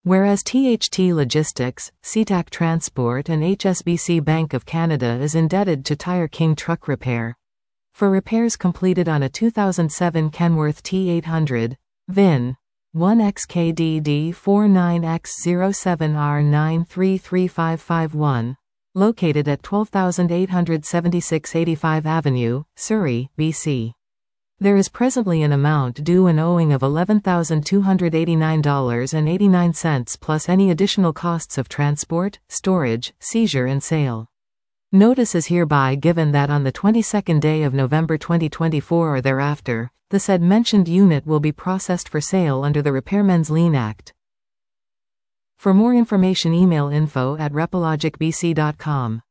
Whereas THT Logistics, CTAC Transport and HSBC Bank of Canada is indebted to Tire King Truck Repair for repairs completed on a 2007 Kenworth T800, VIN 1XKDD49X07R933551, located at 12,876 85 Avenue, Surrey, BC. There is presently an amount due and owing of $11,289.89 plus any additional costs of transport, storage, seizure and sale. Notice is hereby given that on the 22nd day of November 2024 or thereafter, the said mentioned unit will be processed for sale under the Repairmen's Lien Act. For more information email info@repologicbc.com.